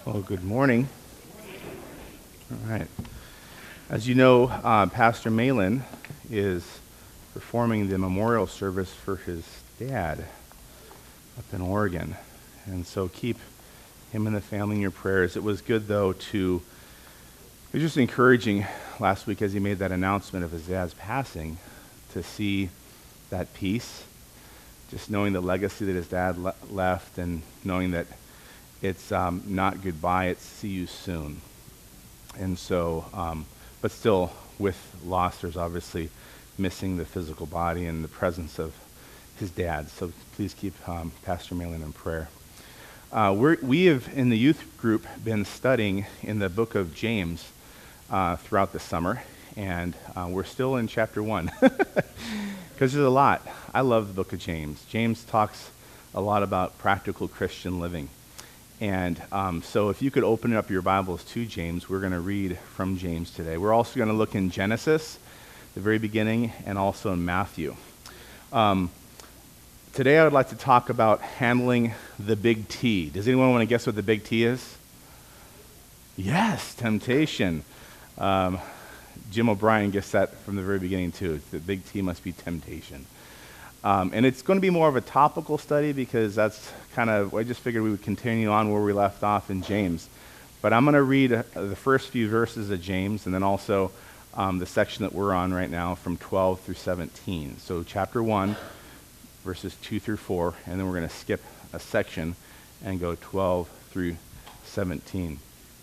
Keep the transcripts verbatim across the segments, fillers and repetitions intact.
Well, good morning. All right. As you know, uh, Pastor Malin is performing the memorial service for his dad up in Oregon. And so keep him and the family in your prayers. It was good, though, to, it was just encouraging last week as he made that announcement of his dad's passing to see that peace, just knowing the legacy that his dad le- left and knowing that it's um, not goodbye, it's see you soon. And so, um, but still, with loss, there's obviously missing the physical body and the presence of his dad. So please keep um, Pastor Malin in prayer. Uh, we're, we have, in the youth group, been studying in the book of James uh, throughout the summer, and uh, we're still in chapter one, because there's a lot. I love the book of James. James talks a lot about practical Christian living. And um, so if you could open up your Bibles to James, we're going to read from James today. We're also going to look in Genesis, the very beginning, and also in Matthew. Um, today I would like to talk about handling the big T. Does anyone want to guess what the big T is? Yes, temptation. Um, Jim O'Brien gets that from the very beginning too. The big T must be temptation. Um, and it's going to be more of a topical study because that's kind of, I just figured we would continue on where we left off in James. But I'm going to read uh, the first few verses of James and then also um, the section that we're on right now from twelve through seventeen. So chapter one, verses two through four, and then we're going to skip a section and go twelve through seventeen.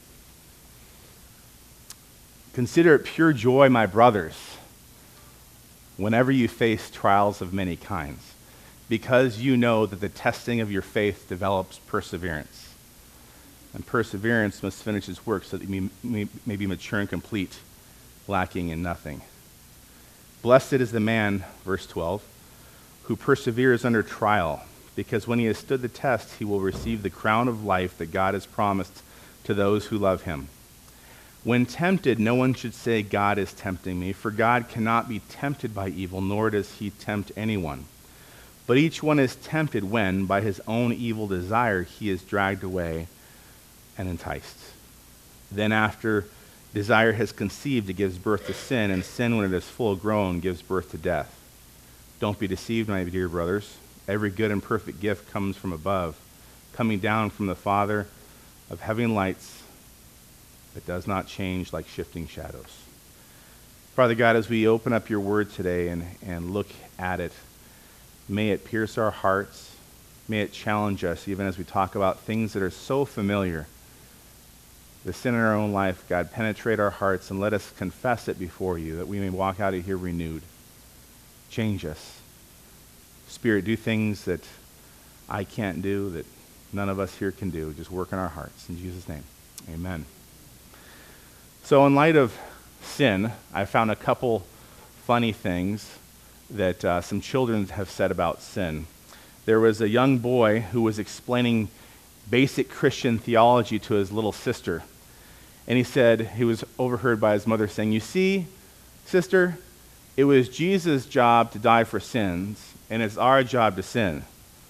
Consider it pure joy, my brothers, whenever you face trials of many kinds, because you know that the testing of your faith develops perseverance. And perseverance must finish its work so that you may, may be mature and complete, lacking in nothing. Blessed is the man, verse twelve, who perseveres under trial, because when he has stood the test, he will receive the crown of life that God has promised to those who love him. When tempted, no one should say, God is tempting me, for God cannot be tempted by evil, nor does he tempt anyone. But each one is tempted when, by his own evil desire, he is dragged away and enticed. Then after desire has conceived, it gives birth to sin, and sin, when it is full grown, gives birth to death. Don't be deceived, my dear brothers. Every good and perfect gift comes from above, coming down from the Father of heavenly lights, that does not change like shifting shadows. Father God, as we open up your word today and, and look at it, may it pierce our hearts. May it challenge us, even as we talk about things that are so familiar. The sin in our own life, God, penetrate our hearts and let us confess it before you, that we may walk out of here renewed. Change us. Spirit, do things that I can't do, that none of us here can do. Just work in our hearts. In Jesus' name, amen. So in light of sin, I found a couple funny things that uh, some children have said about sin. There was a young boy who was explaining basic Christian theology to his little sister. And he said, he was overheard by his mother saying, you see, sister, it was Jesus' job to die for sins, and it's our job to sin.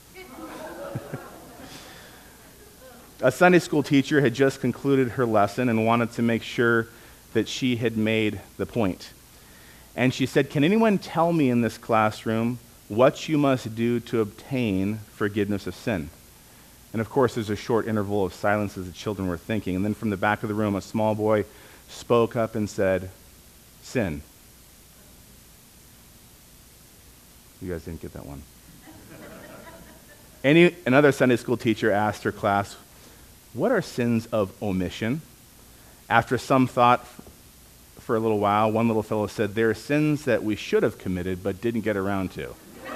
A Sunday school teacher had just concluded her lesson and wanted to make sure that she had made the point. And she said, can anyone tell me in this classroom what you must do to obtain forgiveness of sin? And of course, there's a short interval of silence as the children were thinking. And then from the back of the room, a small boy spoke up and said, sin. You guys didn't get that one. Any, another Sunday school teacher asked her class, what are sins of omission? After some thought for a little while, one little fellow said, there are sins that we should have committed but didn't get around to.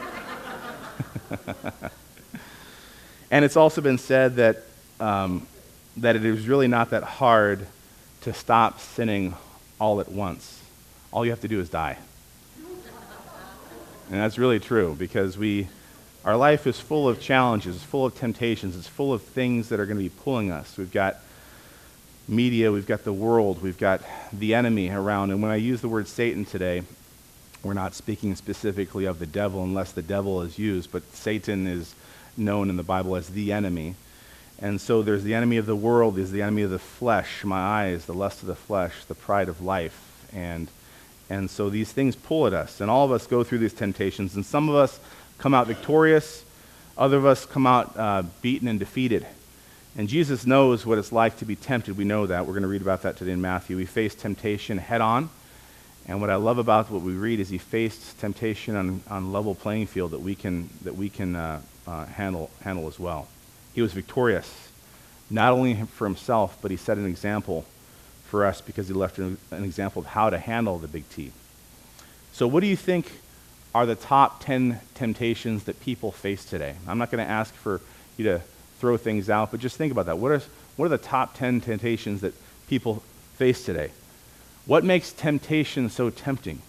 And it's also been said that, um, that it is really not that hard to stop sinning all at once. All you have to do is die. And that's really true, because we, our life is full of challenges, it's full of temptations, it's full of things that are going to be pulling us. We've got media, we've got the world, we've got the enemy around. And when I use the word Satan today, we're not speaking specifically of the devil unless the devil is used, but Satan is known in the Bible as the enemy. And so there's the enemy of the world, there's the enemy of the flesh, my eyes, the lust of the flesh, the pride of life. And and so these things pull at us, and all of us go through these temptations, and some of us come out victorious, other of us come out uh, beaten and defeated. And Jesus knows what it's like to be tempted. We know that. We're going to read about that today in Matthew. We face temptation head on. And what I love about what we read is he faced temptation on on level playing field that we can that we can uh, uh, handle handle as well. He was victorious, not only for himself, but he set an example for us because he left an, an example of how to handle the big T. So what do you think are the top ten temptations that people face today? I'm not going to ask for you to throw things out, but just think about that. What are, what are the top ten temptations that people face today? What makes temptation so tempting?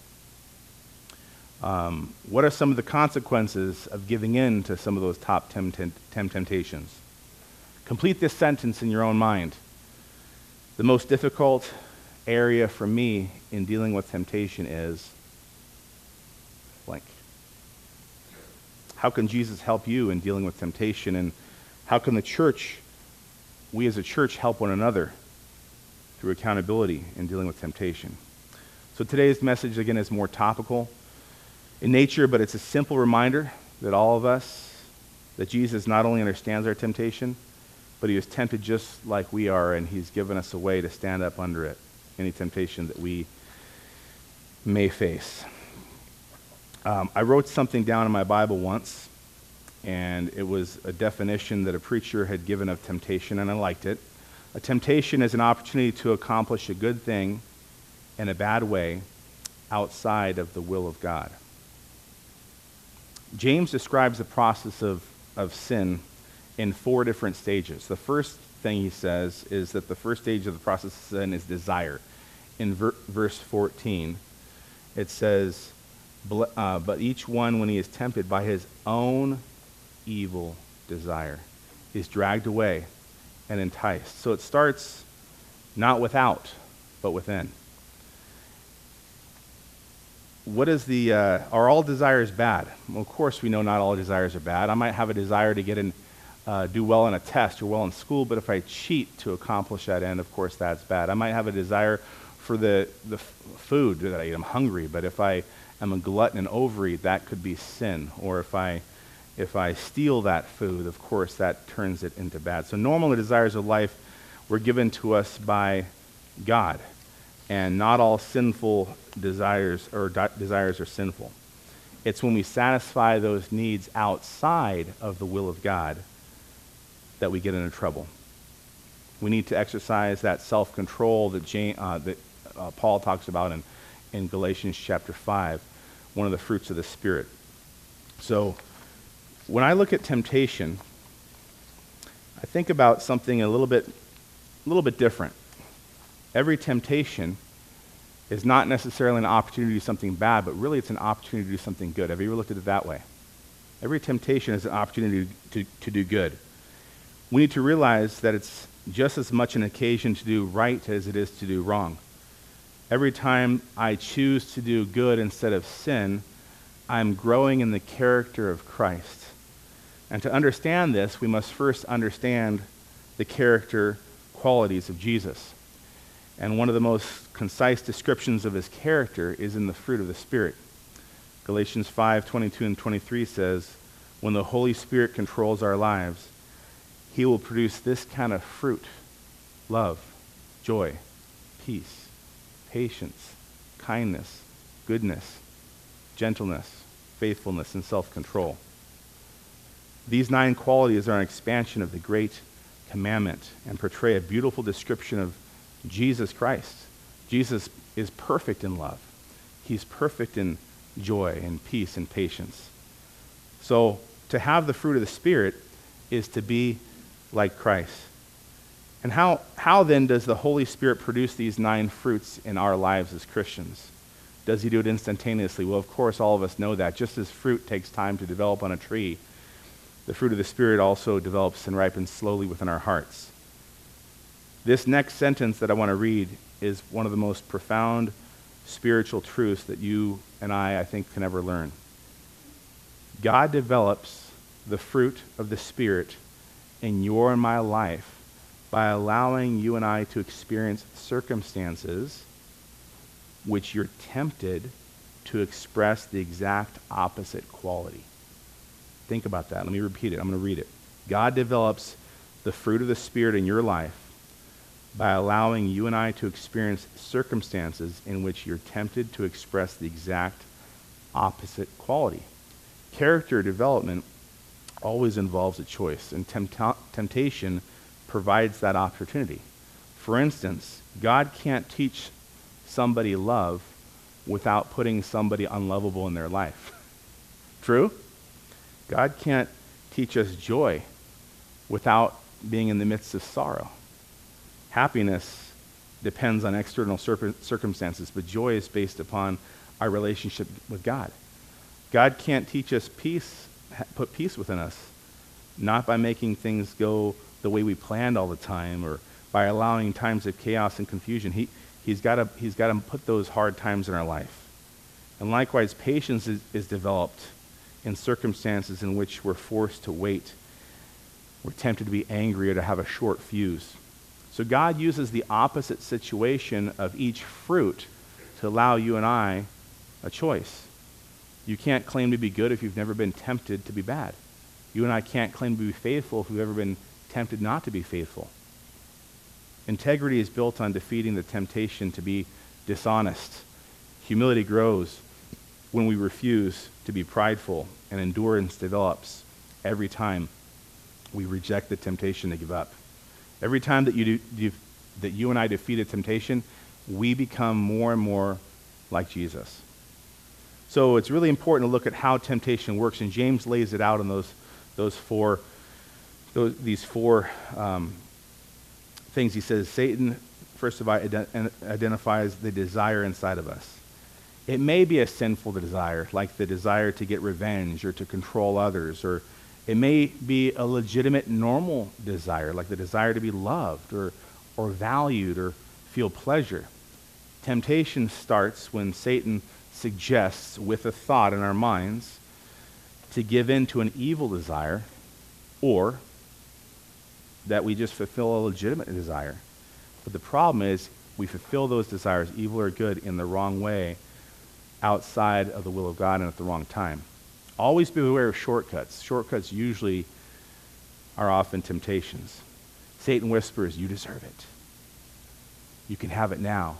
Um, what are some of the consequences of giving in to some of those top ten, ten, ten temptations? Complete this sentence in your own mind. The most difficult area for me in dealing with temptation is blank. How can Jesus help you in dealing with temptation? And how can the church, we as a church, help one another through accountability in dealing with temptation? So today's message, again, is more topical in nature, but it's a simple reminder that all of us, that Jesus not only understands our temptation, but he was tempted just like we are, and he's given us a way to stand up under it, any temptation that we may face. Um, I wrote something down in my Bible once, and it was a definition that a preacher had given of temptation, and I liked it. A temptation is an opportunity to accomplish a good thing in a bad way outside of the will of God. James describes the process of, of sin in four different stages. The first thing he says is that the first stage of the process of sin is desire. In ver- verse fourteen, it says, uh, but each one, when he is tempted by his own evil desire, is dragged away and enticed. So it starts not without, but within. What is the, uh, are all desires bad? Well, of course we know not all desires are bad. I might have a desire to get in, uh, do well in a test or well in school, but if I cheat to accomplish that end, of course that's bad. I might have a desire for the, the f- food that I eat. I'm hungry, but if I am a glutton and overeat, that could be sin. Or if I, if I steal that food, of course that turns it into bad. So normal desires of life were given to us by God. And not all sinful desires or de- desires are sinful. It's when we satisfy those needs outside of the will of God that we get into trouble. We need to exercise that self-control that, James, uh, that uh, Paul talks about in, in Galatians chapter five, one of the fruits of the Spirit. So when I look at temptation, I think about something a little bit, a little bit different. Every temptation is not necessarily an opportunity to do something bad, but really it's an opportunity to do something good. Have you ever looked at it that way? Every temptation is an opportunity to, to do good. We need to realize that it's just as much an occasion to do right as it is to do wrong. Every time I choose to do good instead of sin, I'm growing in the character of Christ. And to understand this, we must first understand the character qualities of Jesus. And one of the most concise descriptions of his character is in the fruit of the Spirit. Galatians five, twenty-two and twenty-three says, when the Holy Spirit controls our lives, he will produce this kind of fruit: love, joy, peace, patience, kindness, goodness, gentleness, faithfulness, and self-control. These nine qualities are an expansion of the great commandment and portray a beautiful description of Jesus Christ. Jesus is perfect in love. He's perfect in joy and peace and patience. So to have the fruit of the Spirit is to be like Christ. And how, how then does the Holy Spirit produce these nine fruits in our lives as Christians? Does he do it instantaneously? Well, of course, all of us know that. Just as fruit takes time to develop on a tree, the fruit of the Spirit also develops and ripens slowly within our hearts. This next sentence that I want to read is one of the most profound spiritual truths that you and I, I think, can ever learn. God develops the fruit of the Spirit in your and my life by allowing you and I to experience circumstances which you're tempted to express the exact opposite quality. Think about that. Let me repeat it. I'm going to read it. God develops the fruit of the Spirit in your life by allowing you and I to experience circumstances in which you're tempted to express the exact opposite quality. Character development always involves a choice, and tempt- temptation provides that opportunity. For instance, God can't teach somebody love without putting somebody unlovable in their life. True? God can't teach us joy without being in the midst of sorrow. Happiness depends on external cir- circumstances, but joy is based upon our relationship with God. God can't teach us peace, put peace within us, not by making things go the way we planned all the time or by allowing times of chaos and confusion. He, he's got to he's got to put those hard times in our life. And likewise, patience is, is developed in circumstances in which we're forced to wait. We're tempted to be angry or to have a short fuse. So God uses the opposite situation of each fruit to allow you and I a choice. You can't claim to be good if you've never been tempted to be bad. You and I can't claim to be faithful if we've ever been tempted not to be faithful. Integrity is built on defeating the temptation to be dishonest. Humility grows when we refuse to be prideful, and endurance develops every time we reject the temptation to give up. Every time that you do, you, that you and I defeat a temptation, we become more and more like Jesus. So it's really important to look at how temptation works, and James lays it out in those those four those these four um, things. He says Satan, first of all, ident- identifies the desire inside of us. It may be a sinful desire, like the desire to get revenge or to control others, or it may be a legitimate normal desire, like the desire to be loved or or valued or feel pleasure. Temptation starts when Satan suggests with a thought in our minds to give in to an evil desire, or that we just fulfill a legitimate desire. But the problem is we fulfill those desires, evil or good, in the wrong way, outside of the will of God and at the wrong time. Always be aware of shortcuts. Shortcuts usually are often temptations. Satan whispers, you deserve it. You can have it now.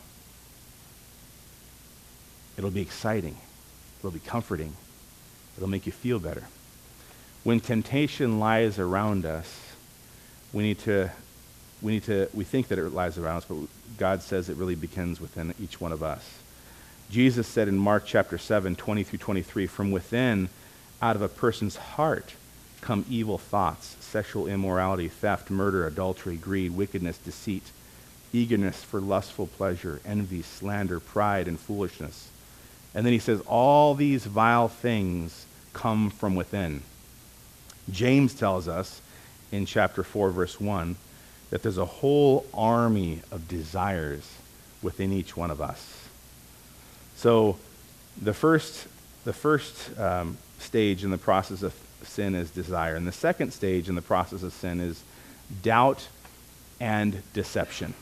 It'll be exciting. It'll be comforting. It'll make you feel better. When temptation lies around us, we need to, we need to, we think that it lies around us, but God says it really begins within each one of us. Jesus said in Mark chapter seven, twenty through twenty-three, from within, out of a person's heart, come evil thoughts, sexual immorality, theft, murder, adultery, greed, wickedness, deceit, eagerness for lustful pleasure, envy, slander, pride, and foolishness. And then he says, all these vile things come from within. James tells us in chapter four, verse one, that there's a whole army of desires within each one of us. So the first, the first um, stage in the process of sin is desire. And the second stage in the process of sin is doubt and deception.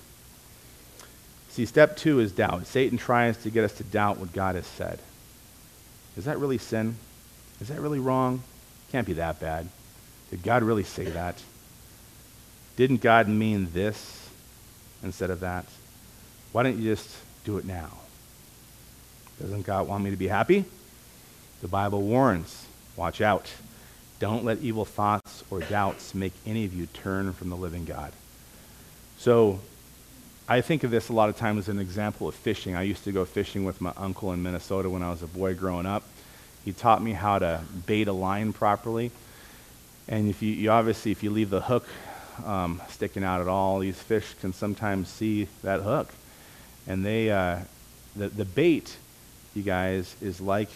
See, step two is doubt. Satan tries to get us to doubt what God has said. Is that really sin? Is that really wrong? Can't be that bad. Did God really say that? Didn't God mean this instead of that? Why don't you just do it now? Doesn't God want me to be happy? The Bible warns, watch out. Don't let evil thoughts or doubts make any of you turn from the living God. So I think of this a lot of times as an example of fishing. I used to go fishing with my uncle in Minnesota when I was a boy growing up. He taught me how to bait a line properly. And if you, you obviously, if you leave the hook um, sticking out at all, these fish can sometimes see that hook. And they, uh, the, the bait, you guys, is like,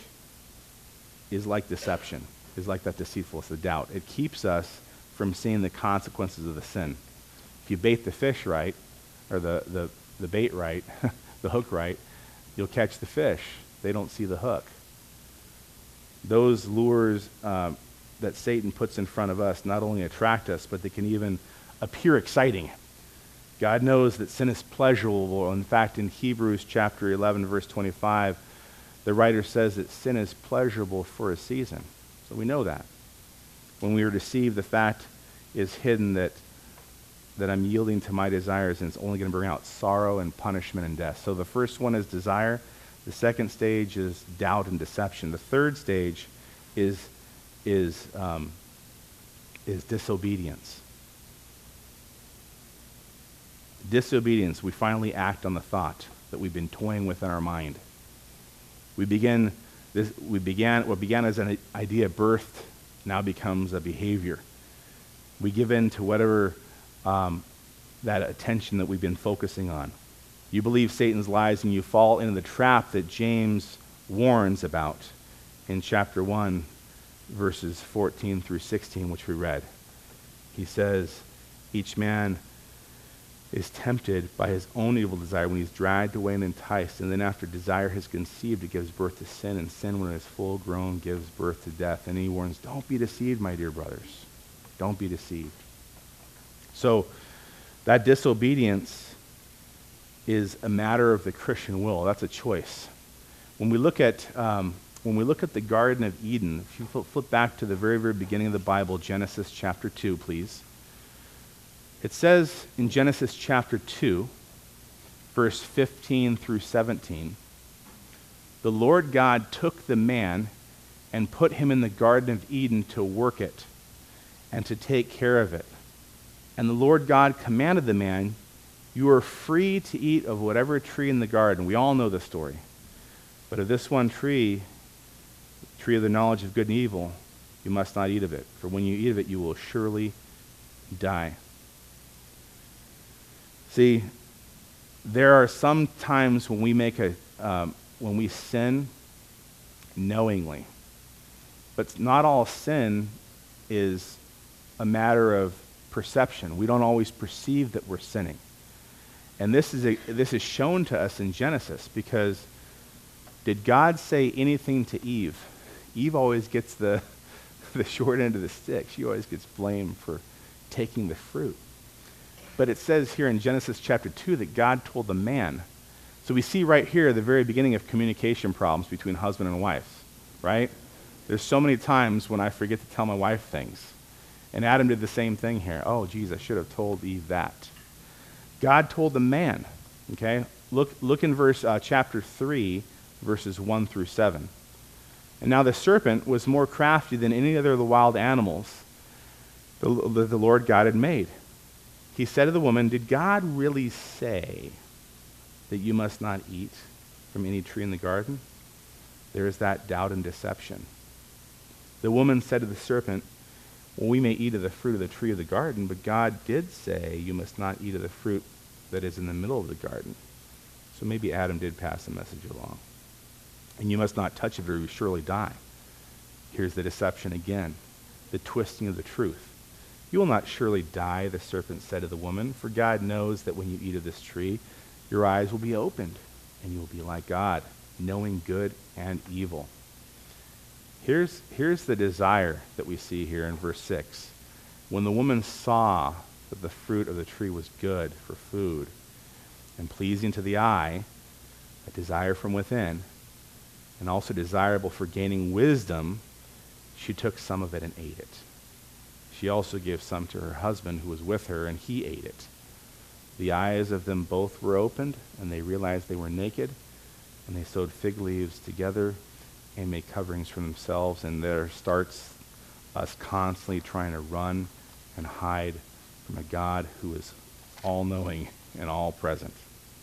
is like deception, is like that deceitfulness, the doubt. It keeps us from seeing the consequences of the sin. If you bait the fish right, or the, the, the bait right, the hook right, you'll catch the fish. They don't see the hook. Those lures uh, that Satan puts in front of us not only attract us, but they can even appear exciting. God knows that sin is pleasurable. In fact, in Hebrews chapter eleven, verse twenty-five, the writer says that sin is pleasurable for a season. So we know that. When we are deceived, the fact is hidden that, that I'm yielding to my desires, and it's only going to bring out sorrow and punishment and death. So the first one is desire. The second stage is doubt and deception. The third stage is, is, um, is disobedience. Disobedience, we finally act on the thought that we've been toying with in our mind. We begin this. We began what began as an idea birthed now becomes a behavior. We give in to whatever um, that attention that we've been focusing on. You believe Satan's lies and you fall into the trap that James warns about in chapter one, verses fourteen through sixteen, which we read. He says, each man is tempted by his own evil desire when he's dragged away and enticed, and then after desire has conceived, it gives birth to sin, and sin, when it is full grown, gives birth to death. And he warns, don't be deceived, my dear brothers. Don't be deceived. So that disobedience is a matter of the Christian will. That's a choice. When we look at um, when we look at the Garden of Eden, if you flip, flip back to the very, very beginning of the Bible, Genesis chapter two, please. It says in Genesis chapter two, verse fifteen through seventeen, the Lord God took the man and put him in the Garden of Eden to work it and to take care of it. And the Lord God commanded the man, you are free to eat of whatever tree in the garden. We all know the story. But of this one tree, the tree of the knowledge of good and evil, you must not eat of it. For when you eat of it, you will surely die. See, there are some times when we make a, um, when we sin knowingly. But not all sin is a matter of perception. We don't always perceive that we're sinning. And this is a, this is shown to us in Genesis, because did God say anything to Eve? Eve always gets the, the short end of the stick. She always gets blamed for taking the fruit. But it says here in Genesis chapter two that God told the man. So we see right here the very beginning of communication problems between husband and wife, right? There's so many times when I forget to tell my wife things. And Adam did the same thing here. Oh, geez, I should have told Eve that. God told the man, okay? Look, look in verse uh, chapter three, verses one through seven. And now the serpent was more crafty than any other of the wild animals that the Lord God had made. He said to the woman, did God really say that you must not eat from any tree in the garden? There is that doubt and deception. The woman said to the serpent, well, we may eat of the fruit of the tree of the garden, but God did say you must not eat of the fruit that is in the middle of the garden. So maybe Adam did pass the message along. And you must not touch it or you surely die. Here's the deception again, the twisting of the truth. You will not surely die, the serpent said to the woman, for God knows that when you eat of this tree, your eyes will be opened, and you will be like God, knowing good and evil. Here's, here's the desire that we see here in verse six. When the woman saw that the fruit of the tree was good for food and pleasing to the eye, a desire from within, and also desirable for gaining wisdom, she took some of it and ate it. She also gave some to her husband who was with her, and he ate it. The eyes of them both were opened, and they realized they were naked, and they sewed fig leaves together and made coverings for themselves. And there starts us constantly trying to run and hide from a God who is all-knowing and all-present.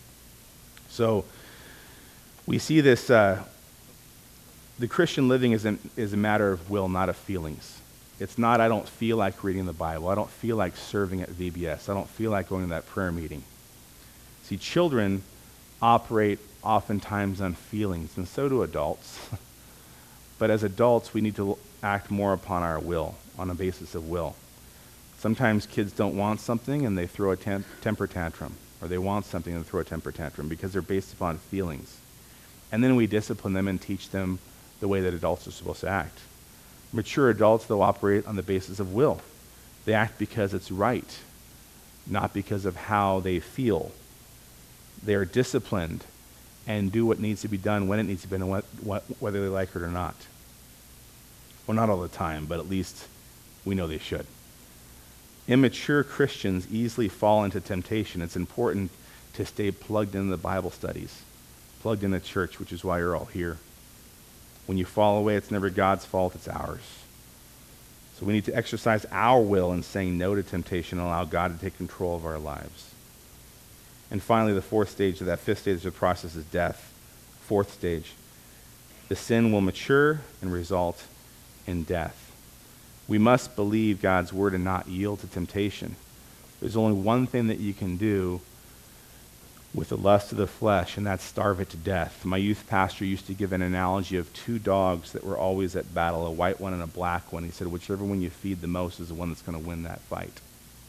So we see this, uh, the Christian living is, an, is a matter of will, not of feelings. It's not, I don't feel like reading the Bible. I don't feel like serving at V B S. I don't feel like going to that prayer meeting. See, children operate oftentimes on feelings, and so do adults. But as adults, we need to act more upon our will, on a basis of will. Sometimes kids don't want something, and they throw a tem- temper tantrum. Or they want something and throw a temper tantrum because they're based upon feelings. And then we discipline them and teach them the way that adults are supposed to act. Mature adults, though, operate on the basis of will. They act because it's right, not because of how they feel. They are disciplined and do what needs to be done when it needs to be done, whether they like it or not. Well, not all the time, but at least we know they should. Immature Christians easily fall into temptation. It's important to stay plugged into the Bible studies, plugged into church, which is why you're all here. When you fall away, it's never God's fault, it's ours. So we need to exercise our will in saying no to temptation and allow God to take control of our lives. And finally, the fourth stage of that fifth stage of the process is death. Fourth stage. The sin will mature and result in death. We must believe God's word and not yield to temptation. There's only one thing that you can do with the lust of the flesh, and that's starve it to death. My youth pastor used to give an analogy of two dogs that were always at battle, a white one and a black one. He said, whichever one you feed the most is the one that's going to win that fight.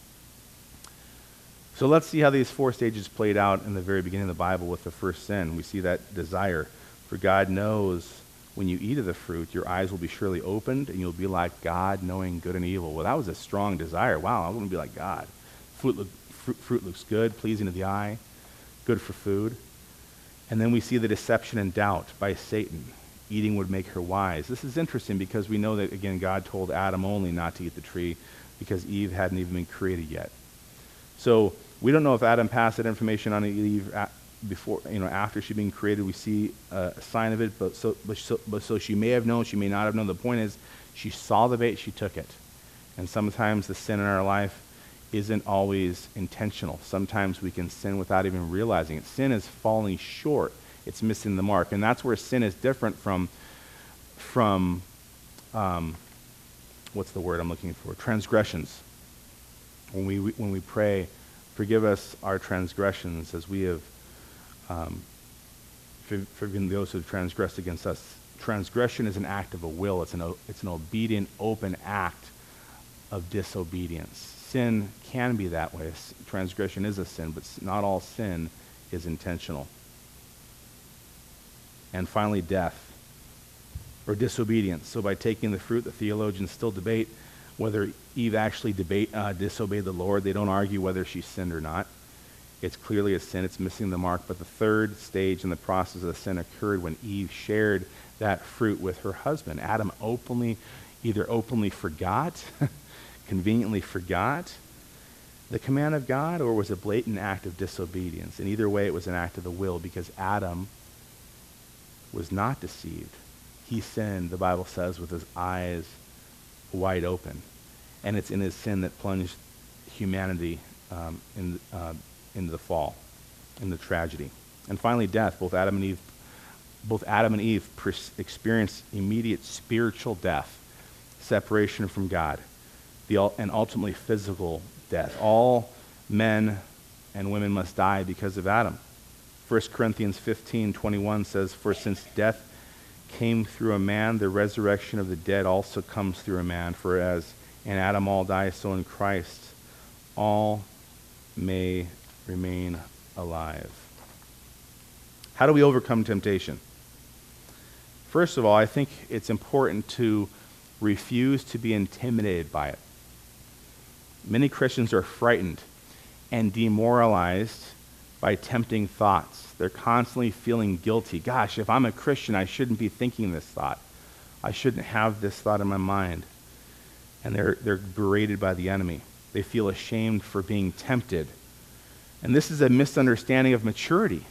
So let's see how these four stages played out in the very beginning of the Bible with the first sin. We see that desire. For God knows when you eat of the fruit, your eyes will be surely opened, and you'll be like God, knowing good and evil. Well, that was a strong desire. Wow, I want to be like God. Fruit, look, fruit, fruit looks good, pleasing to the eye, good for food. And then we see the deception and doubt by Satan. Eating would make her wise. This is interesting because we know that, again, God told Adam only not to eat the tree because Eve hadn't even been created yet. So we don't know if Adam passed that information on to Eve before, you know, after she'd been created. We see a sign of it, but so, but so, but so she may have known, she may not have known. The point is, she saw the bait, she took it. And sometimes the sin in our life isn't always intentional. Sometimes we can sin without even realizing it. Sin is falling short. It's missing the mark. And that's where sin is different from, from um, what's the word I'm looking for? Transgressions. When we, when we pray, forgive us our transgressions as we have um, forgiven those who have transgressed against us. Transgression is an act of a will. It's an, it's an obedient, open act of disobedience. Sin can be that way. Transgression is a sin, but not all sin is intentional. And finally, death, or disobedience. So by taking the fruit, the theologians still debate whether Eve actually debate, uh, disobeyed the Lord. They don't argue whether she sinned or not. It's clearly a sin. It's missing the mark. But the third stage in the process of the sin occurred when Eve shared that fruit with her husband. Adam openly, either openly forgot, conveniently forgot the command of God, or was a blatant act of disobedience. And either way, it was an act of the will because Adam was not deceived. He sinned, the Bible says, with his eyes wide open. And it's in his sin that plunged humanity um, in, uh, into the fall, in the tragedy. And finally, death. Both Adam and Eve, both Adam and Eve pers- experienced immediate spiritual death, separation from God, the ul- and ultimately physical death. All men and women must die because of Adam. First Corinthians fifteen twenty-one says, "For since death came through a man, the resurrection of the dead also comes through a man. For as in Adam all die, so in Christ all may remain alive." How do we overcome temptation? First of all, I think it's important to refuse to be intimidated by it. Many Christians are frightened and demoralized by tempting thoughts. They're constantly feeling guilty. Gosh, if I'm a Christian, I shouldn't be thinking this thought. I shouldn't have this thought in my mind. And they're, they're berated by the enemy. They feel ashamed for being tempted. And this is a misunderstanding of maturity.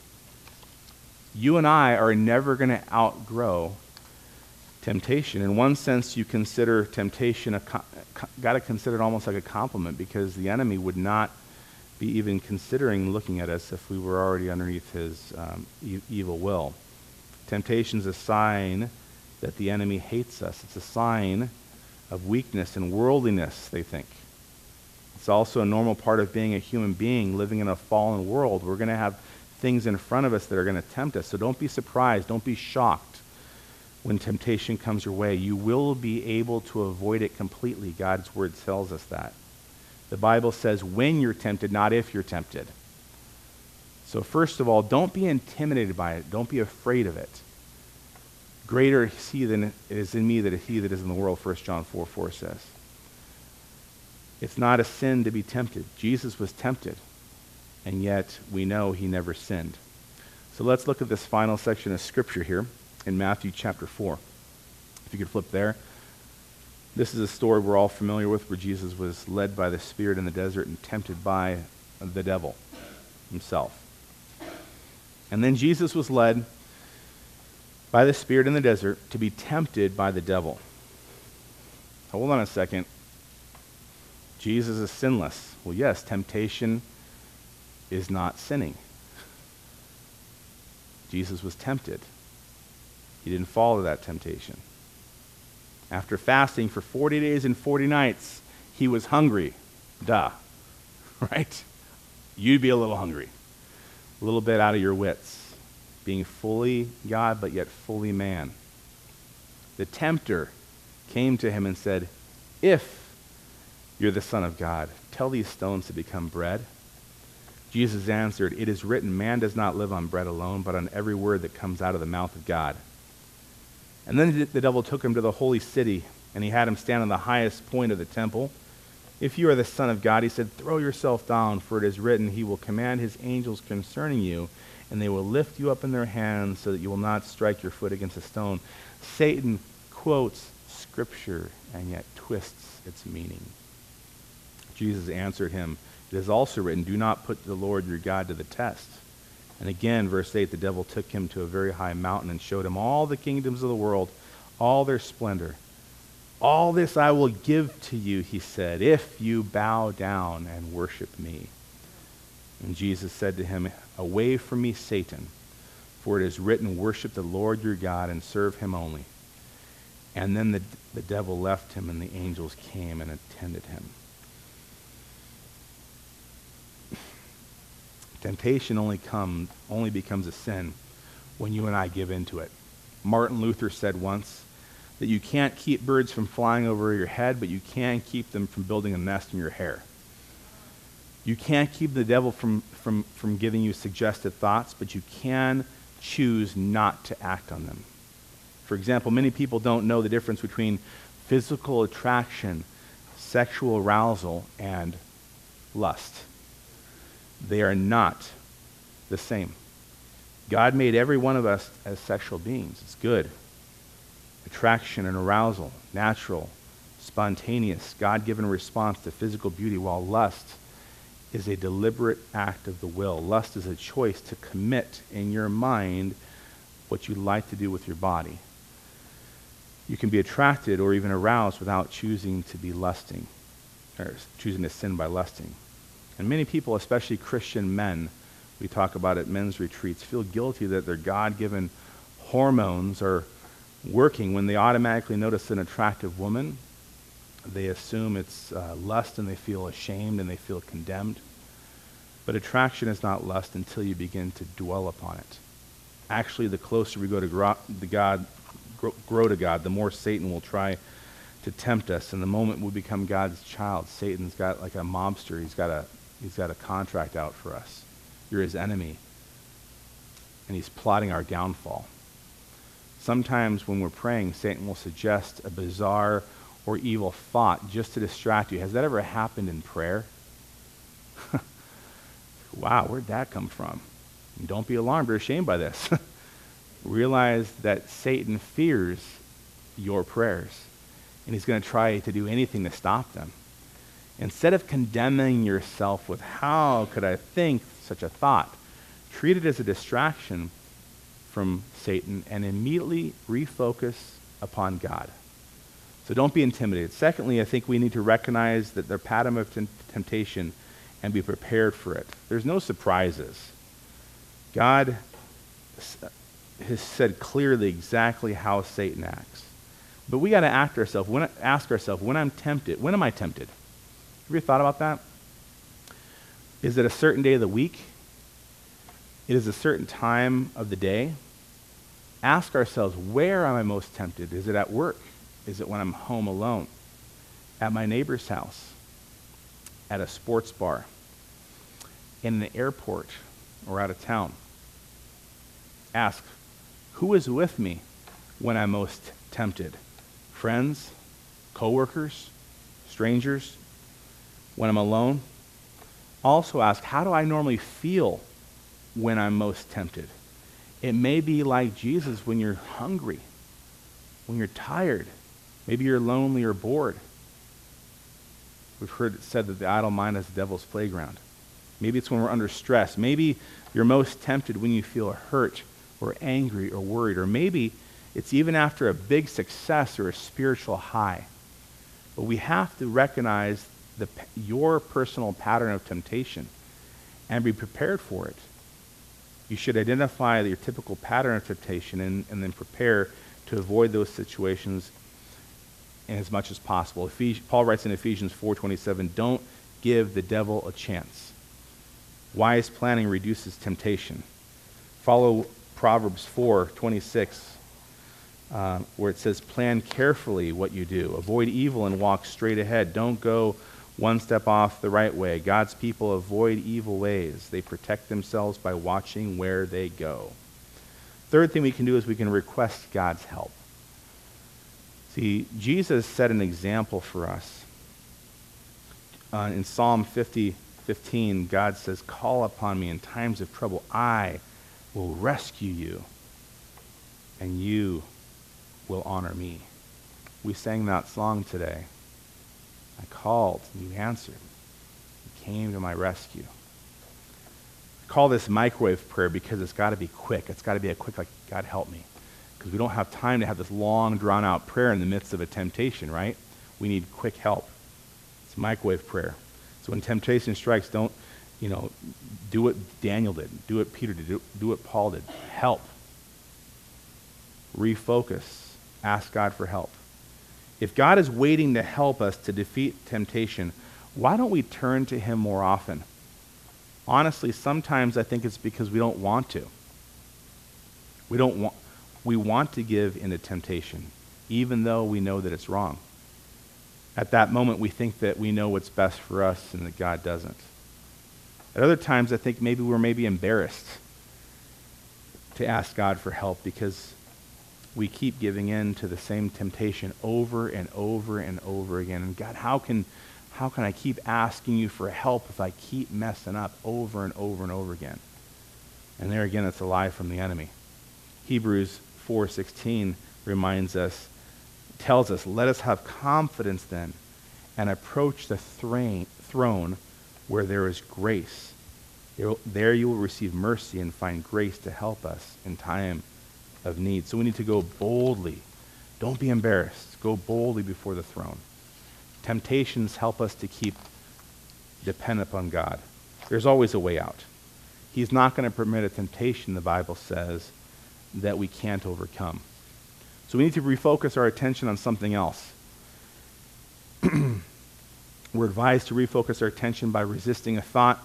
You and I are never going to outgrow temptation. In one sense, you consider temptation, a co- got to consider it almost like a compliment, because the enemy would not be even considering looking at us if we were already underneath his um, e- evil will. Temptation is a sign that the enemy hates us. It's a sign of weakness and worldliness, they think. It's also a normal part of being a human being living in a fallen world. We're going to have things in front of us that are going to tempt us. So don't be surprised. Don't be shocked when temptation comes your way. You will be able to avoid it completely. God's word tells us that. The Bible says when you're tempted, not if you're tempted. So first of all, don't be intimidated by it. Don't be afraid of it. Greater is he than it is in me than he that is in the world, First John four four says. It's not a sin to be tempted. Jesus was tempted, and yet we know he never sinned. So let's look at this final section of Scripture here in Matthew chapter four. If you could flip there. This is a story we're all familiar with where Jesus was led by the Spirit in the desert and tempted by the devil himself. And then Jesus was led by the Spirit in the desert to be tempted by the devil. Hold on a second. Jesus is sinless. Well, yes, temptation is not sinning. Jesus was tempted. He didn't fall to that temptation. After fasting for forty days and forty nights, he was hungry. Duh. Right? You'd be a little hungry. A little bit out of your wits. Being fully God, but yet fully man. The tempter came to him and said, if you're the Son of God, tell these stones to become bread. Jesus answered, it is written, man does not live on bread alone, but on every word that comes out of the mouth of God. And then the devil took him to the holy city, and he had him stand on the highest point of the temple. If you are the Son of God, he said, throw yourself down, for it is written, he will command his angels concerning you, and they will lift you up in their hands so that you will not strike your foot against a stone. Satan quotes Scripture and yet twists its meaning. Jesus answered him, it is also written, do not put the Lord your God to the test. And again, verse eight, the devil took him to a very high mountain and showed him all the kingdoms of the world, all their splendor. All this I will give to you, he said, if you bow down and worship me. And Jesus said to him, away from me, Satan, for it is written, worship the Lord your God and serve him only. And then the, the devil left him, and the angels came and attended him. Temptation only comes, only becomes a sin when you and I give into it. Martin Luther said once that you can't keep birds from flying over your head, but you can keep them from building a nest in your hair. You can't keep the devil from, from, from giving you suggested thoughts, but you can choose not to act on them. For example, many people don't know the difference between physical attraction, sexual arousal, and lust. They are not the same. God made every one of us as sexual beings. It's good. Attraction and arousal, natural, spontaneous, God-given response to physical beauty, while lust is a deliberate act of the will. Lust is a choice to commit in your mind what you like to do with your body. You can be attracted or even aroused without choosing to be lusting, or choosing to sin by lusting. And many people, especially Christian men, we talk about at men's retreats, feel guilty that their God-given hormones are working when they automatically notice an attractive woman. They assume it's uh, lust, and they feel ashamed and they feel condemned. But attraction is not lust until you begin to dwell upon it. Actually, the closer we go to gro- the God, grow, grow to God, the more Satan will try to tempt us. And the moment we become God's child, Satan's got like a mobster. He's got a He's got a contract out for us. You're his enemy. And he's plotting our downfall. Sometimes when we're praying, Satan will suggest a bizarre or evil thought just to distract you. Has that ever happened in prayer? Wow, where'd that come from? And don't be alarmed or ashamed by this. Realize that Satan fears your prayers, and he's going to try to do anything to stop them. Instead of condemning yourself with, how could I think such a thought, treat it as a distraction from Satan and immediately refocus upon God. So don't be intimidated. Secondly, I think we need to recognize that their pattern of t- temptation and be prepared for it. There's no surprises. God has said clearly exactly how Satan acts. But we got to ask ourselves, when, ask ourselves, when I'm tempted, when am I tempted? Have you ever thought about that? Is it a certain day of the week? It is a certain time of the day? Ask ourselves, where am I most tempted? Is it at work? Is it when I'm home alone? At my neighbor's house? At a sports bar? In an airport? Or out of town? Ask, who is with me when I'm most tempted? Friends, coworkers, strangers, when I'm alone? Also ask, how do I normally feel when I'm most tempted? It may be like Jesus when you're hungry, when you're tired. Maybe you're lonely or bored. We've heard it said that the idle mind is the devil's playground. Maybe it's when we're under stress. Maybe you're most tempted when you feel hurt or angry or worried. Or maybe it's even after a big success or a spiritual high. But we have to recognize the, your personal pattern of temptation and be prepared for it. You should identify your typical pattern of temptation and, and then prepare to avoid those situations as much as possible. Ephes- Paul writes in Ephesians four twenty-seven, don't give the devil a chance. Wise planning reduces temptation. Follow Proverbs four twenty-six, uh, where it says, plan carefully what you do. Avoid evil and walk straight ahead. Don't go one step off the right way. God's people avoid evil ways. They protect themselves by watching where they go. Third thing we can do is we can request God's help. See, Jesus set an example for us. Uh, in Psalm fifty fifteen, God says, call upon me in times of trouble. I will rescue you, and you will honor me. We sang that song today. I called, and you answered. You came to my rescue. I call this microwave prayer because it's got to be quick. It's got to be a quick, like, God help me. Because we don't have time to have this long, drawn-out prayer in the midst of a temptation, right? We need quick help. It's microwave prayer. So when temptation strikes, don't, you know, do what Daniel did. Do what Peter did. Do, do what Paul did. Help. Refocus. Ask God for help. If God is waiting to help us to defeat temptation, why don't we turn to him more often? Honestly, sometimes I think it's because we don't want to. We don't want... We want to give into temptation, even though we know that it's wrong. At that moment, we think that we know what's best for us and that God doesn't. At other times, I think maybe we're maybe embarrassed to ask God for help because we keep giving in to the same temptation over and over and over again. And God, how can, how can I keep asking you for help if I keep messing up over and over and over again? And there again, it's a lie from the enemy. Hebrews four sixteen reminds us, tells us, let us have confidence then and approach the thra- throne where there is grace. There you will receive mercy and find grace to help us in time of need. So we need to go boldly. Don't be embarrassed. Go boldly before the throne. Temptations help us to keep dependent upon God. There's always a way out. He's not going to permit a temptation, the Bible says, that we can't overcome. So we need to refocus our attention on something else. We're advised to refocus our attention by resisting a thought.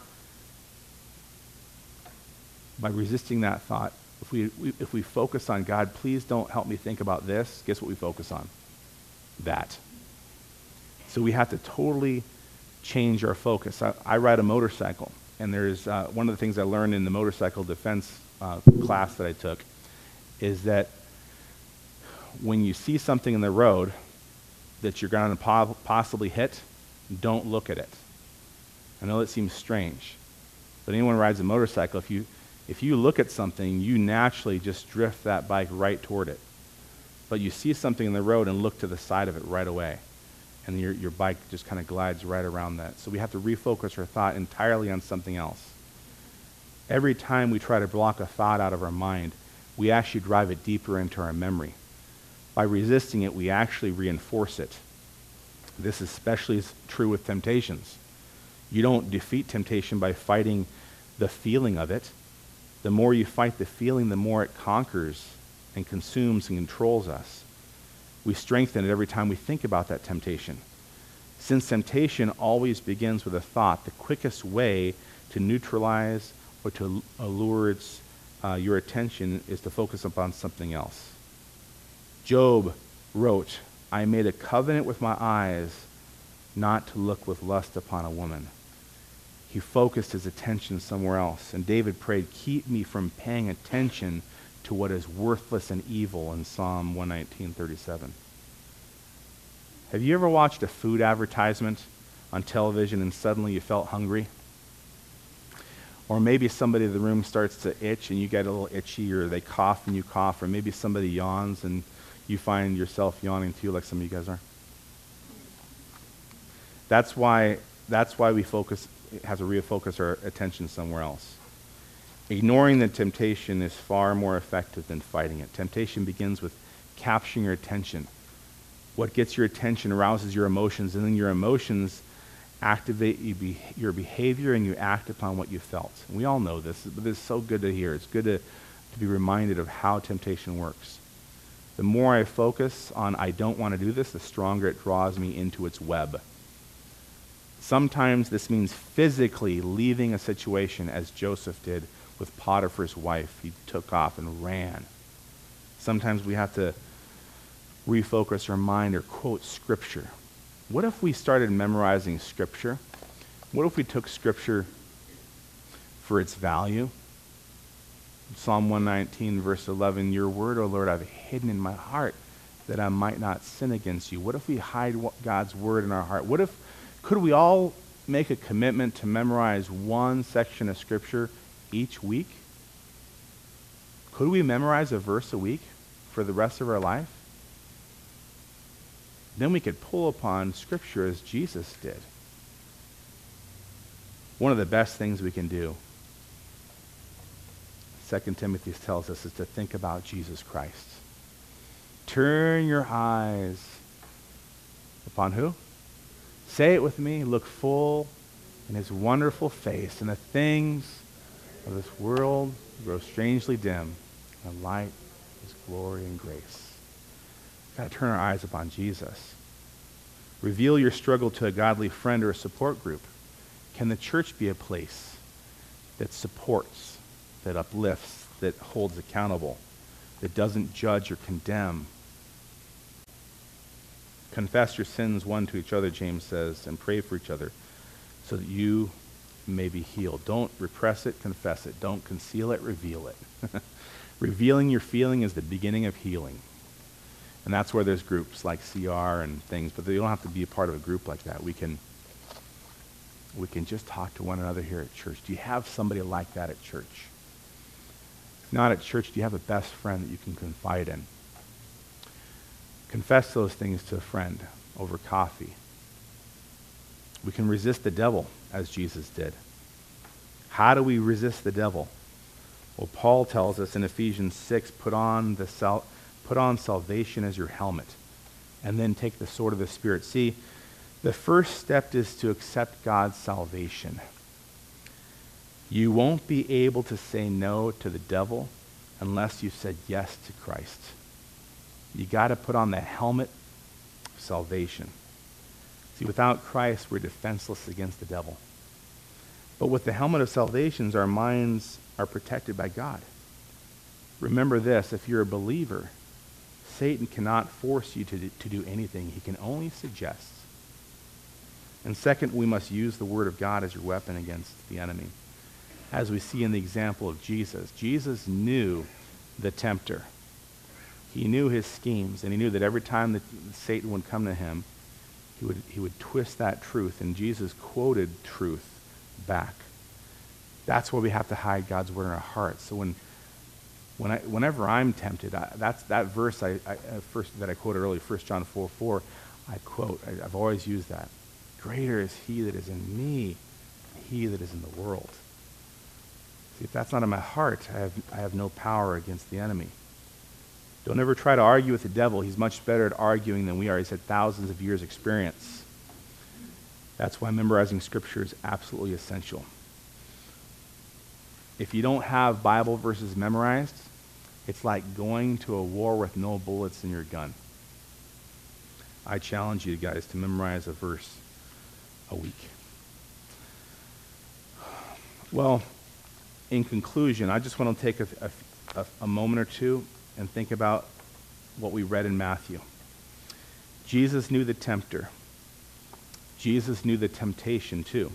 By resisting that thought. If we, we if we focus on God, please don't help me think about this, guess what we focus on? That. So we have to totally change our focus. I, I ride a motorcycle, and there's uh, one of the things I learned in the motorcycle defense uh, class that I took is that when you see something in the road that you're going to po- possibly hit, don't look at it. I know it seems strange, but anyone who rides a motorcycle, if you if you look at something, you naturally just drift that bike right toward it. But you see something in the road and look to the side of it right away, and your your bike just kind of glides right around that. So we have to refocus our thought entirely on something else. Every time we try to block a thought out of our mind, we actually drive it deeper into our memory. By resisting it, we actually reinforce it. This is especially true with temptations. You don't defeat temptation by fighting the feeling of it. The more you fight the feeling, the more it conquers and consumes and controls us. We strengthen it every time we think about that temptation. Since temptation always begins with a thought, the quickest way to neutralize or to allure its Uh, your attention is to focus upon something else. Job wrote, I made a covenant with my eyes not to look with lust upon a woman. He focused his attention somewhere else. And David prayed, keep me from paying attention to what is worthless and evil in Psalm one nineteen thirty-seven. Have you ever watched a food advertisement on television and suddenly you felt hungry? Or maybe somebody in the room starts to itch and you get a little itchy, or they cough and you cough, or maybe somebody yawns and you find yourself yawning too, like some of you guys are. That's why, that's why we focus, have to refocus our attention somewhere else. Ignoring the temptation is far more effective than fighting it. Temptation begins with capturing your attention. What gets your attention arouses your emotions, and then your emotions activate you be, your behavior, and you act upon what you felt. And we all know this, but it's so good to hear. It's good to, to be reminded of how temptation works. The more I focus on I don't want to do this, the stronger it draws me into its web. Sometimes this means physically leaving a situation, as Joseph did with Potiphar's wife. He took off and ran. Sometimes we have to refocus our mind or quote Scripture. What if we started memorizing Scripture? What if we took Scripture for its value? Psalm one nineteen, verse eleven, your word, O Lord, I've hidden in my heart that I might not sin against you. What if we hide God's word in our heart? What if, could we all make a commitment to memorize one section of Scripture each week? Could we memorize a verse a week for the rest of our life? Then we could pull upon Scripture as Jesus did. One of the best things we can do, Second Timothy tells us, is to think about Jesus Christ. Turn your eyes upon who? Say it with me. Look full in his wonderful face, and the things of this world grow strangely dim in the light of his glory and grace. We've got to turn our eyes upon Jesus. Reveal your struggle to a godly friend or a support group. Can the church be a place that supports, that uplifts, that holds accountable, that doesn't judge or condemn? Confess your sins one to each other, James says, and pray for each other so that you may be healed. Don't repress it, confess it. Don't conceal it, reveal it. Revealing your feeling is the beginning of healing. And that's where there's groups like C R and things, but you don't have to be a part of a group like that. We can, we can just talk to one another here at church. Do you have somebody like that at church? If not at church, do you have a best friend that you can confide in? Confess those things to a friend over coffee. We can resist the devil as Jesus did. How do we resist the devil? Well, Paul tells us in Ephesians six, put on the sal- put on salvation as your helmet, and then take the sword of the Spirit. See, the first step is to accept God's salvation. You won't be able to say no to the devil unless you said yes to Christ. You got to put on the helmet of salvation. See, without Christ, we're defenseless against the devil. But with the helmet of salvation, our minds are protected by God. Remember this, if you're a believer, Satan cannot force you to do, to do anything. He can only suggest. And second, we must use the Word of God as your weapon against the enemy. As we see in the example of Jesus, Jesus knew the tempter. He knew his schemes, and he knew that every time that Satan would come to him, he would, he would twist that truth, and Jesus quoted truth back. That's why we have to hide God's Word in our hearts. So when When I, whenever I'm tempted, I, that's that verse I, I, first that I quoted earlier, First John four four, I quote, I, I've always used that. Greater is he that is in me than he that is in the world. See, if that's not in my heart, I have, I have no power against the enemy. Don't ever try to argue with the devil. He's much better at arguing than we are. He's had thousands of years' experience. That's why memorizing Scripture is absolutely essential. If you don't have Bible verses memorized, it's like going to a war with no bullets in your gun. I challenge you guys to memorize a verse a week. Well, in conclusion, I just want to take a, a, a moment or two and think about what we read in Matthew. Jesus knew the tempter. Jesus knew the temptation too.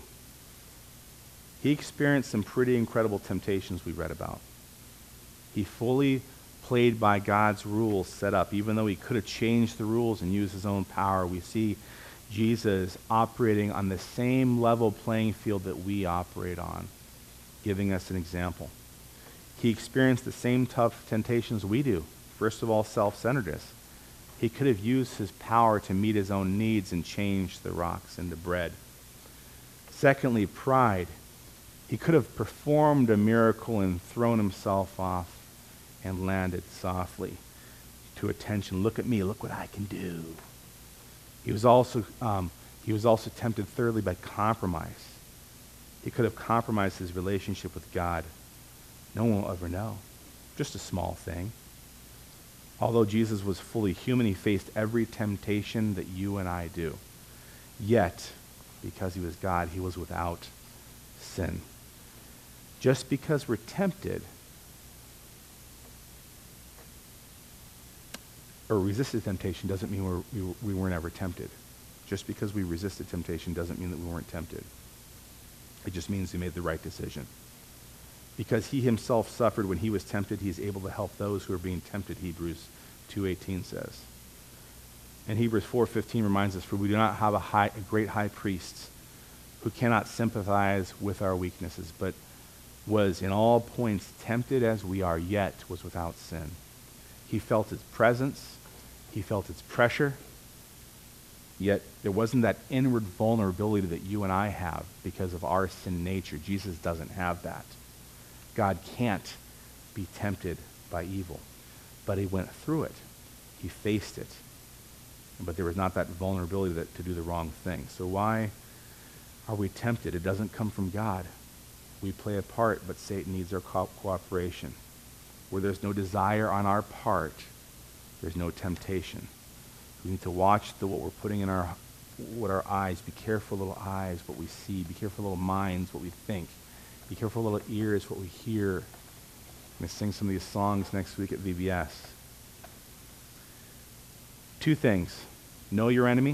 He experienced some pretty incredible temptations we read about. He fully played by God's rules set up. Even though he could have changed the rules and used his own power, we see Jesus operating on the same level playing field that we operate on, giving us an example. He experienced the same tough temptations we do. First of all, self-centeredness. He could have used his power to meet his own needs and change the rocks into bread. Secondly, pride. He could have performed a miracle and thrown himself off and landed softly to attention. Look at me, look what I can do. He was also um, he was also tempted thirdly by compromise. He could have compromised his relationship with God. No one will ever know. Just a small thing. Although Jesus was fully human, he faced every temptation that you and I do. Yet, because he was God, he was without sin. Just because we're tempted or resisted temptation doesn't mean we're, we, we weren't ever tempted. Just because we resisted temptation doesn't mean that we weren't tempted. It just means we made the right decision. Because he himself suffered when he was tempted, he is able to help those who are being tempted, Hebrews two eighteen says. And Hebrews four fifteen reminds us, for we do not have a, high, a great high priest who cannot sympathize with our weaknesses, but was in all points tempted as we are, yet was without sin. He felt its presence, he felt its pressure, yet there wasn't that inward vulnerability that you and I have because of our sin nature. Jesus doesn't have that. God can't be tempted by evil, but he went through it. He faced it. But there was not that vulnerability that, to do the wrong thing. So why are we tempted? It doesn't come from God. We play a part, but Satan needs our co- cooperation. Where there's no desire on our part, there's no temptation. We need to watch the, what we're putting in our, what our eyes. Be careful, little eyes, what we see. Be careful, little minds, what we think. Be careful, little ears, what we hear. I'm going to sing some of these songs next week at V B S. Two things. Know your enemy.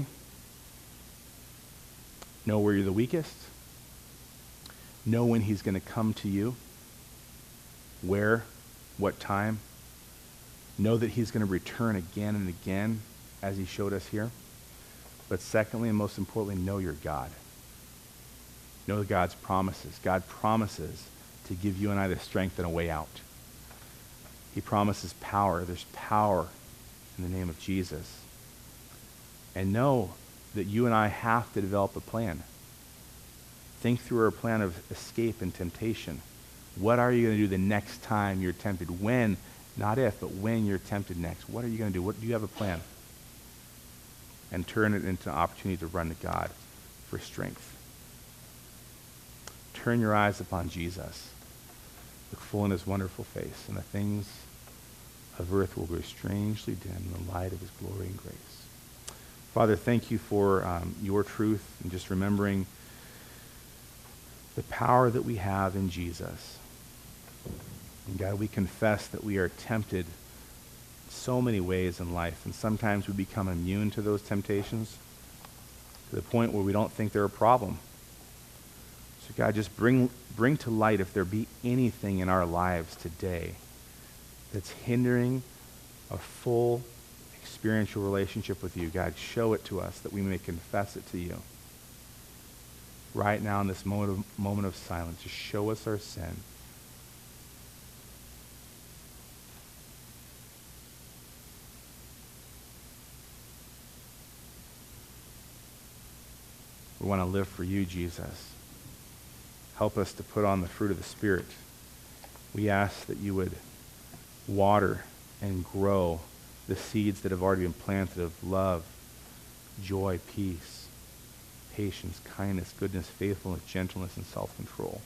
Know where you're the weakest. Know when he's going to come to you. Where, what time. Know that he's going to return again and again, as he showed us here. But secondly, and most importantly, know your God. Know God's promises. God promises to give you and I the strength and a way out. He promises power. There's power in the name of Jesus. And know that you and I have to develop a plan. Think through our plan of escape and temptation. What are you going to do the next time you're tempted? When, not if, but when you're tempted next. What are you going to do? What, do you have a plan? And turn it into an opportunity to run to God for strength. Turn your eyes upon Jesus. Look full in his wonderful face, and the things of earth will grow strangely dim in the light of his glory and grace. Father, thank you for um, your truth and just remembering the power that we have in Jesus. And God, we confess that we are tempted so many ways in life, and sometimes we become immune to those temptations to the point where we don't think they're a problem. So God, just bring bring to light if there be anything in our lives today that's hindering a full experiential relationship with you. God, show it to us that we may confess it to you. Right now in this moment of, moment of silence, just show us our sin. We want to live for you, Jesus. Help us to put on the fruit of the Spirit. We ask that you would water and grow the seeds that have already been planted of love, joy, peace, patience, kindness, goodness, faithfulness, gentleness, and self-control.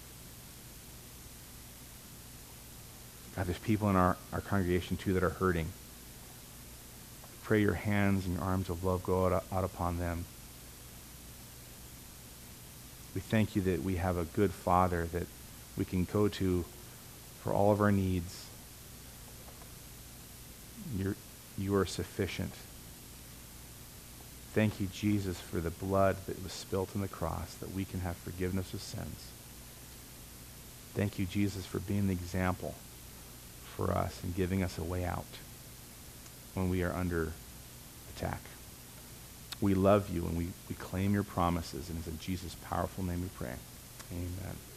God, there's people in our, our congregation too that are hurting. Pray your hands and your arms of love go out, out upon them. We thank you that we have a good Father that we can go to for all of our needs. You're, you are sufficient. Thank you, Jesus, for the blood that was spilt on the cross, that we can have forgiveness of sins. Thank you, Jesus, for being the example for us and giving us a way out when we are under attack. We love you and we, we claim your promises, and it's in Jesus' powerful name we pray. Amen.